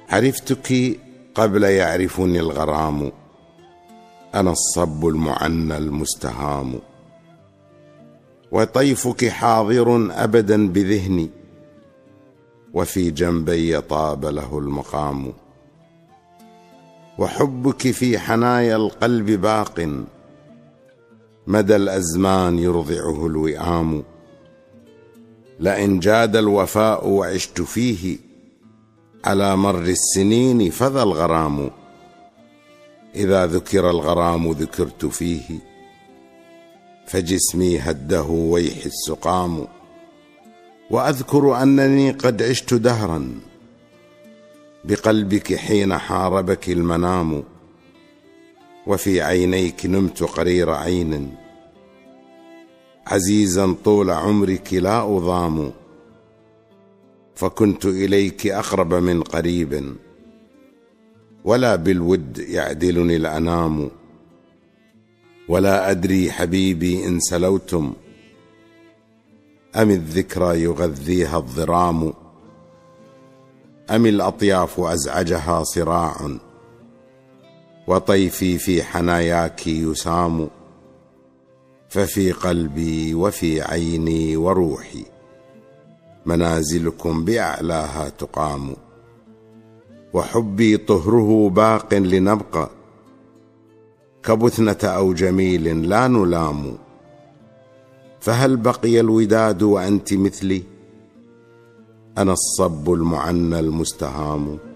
عرفتك قبل يعرفني الغرام، أنا الصب المعنى المستهام، وطيفك حاضر أبدا بذهني، وفي جنبي طاب له المقام، وحبك في حنايا القلب باق، مدى الأزمان يرضعه الوئام، لئن جاد الوفاء وعشت فيه على مر السنين فذا الغرام، إذا ذكر الغرام ذكرت فيه، فجسمي هده ويح السقام، وأذكر أنني قد عشت دهرا بقلبك حين حاربك المنام، وفي عينيك نمت قرير عين، عزيزا طول عمرك لا أضام، فكنت إليك أقرب من قريب، ولا بالود يعدلني الأنام، ولا أدري حبيبي إن سلوتم، أم الذكرى يغذيها الضرام، أم الأطياف أزعجها صراع، وطيفي في حناياك يسام، ففي قلبي وفي عيني وروحي منازلكم بأعلاها تقام، وحبي طهره باق لنبقى، كبثنة أو جميل لا نلام، فهل بقي الوداد وأنت مثلي؟ أنا الصب المعنى المستهام.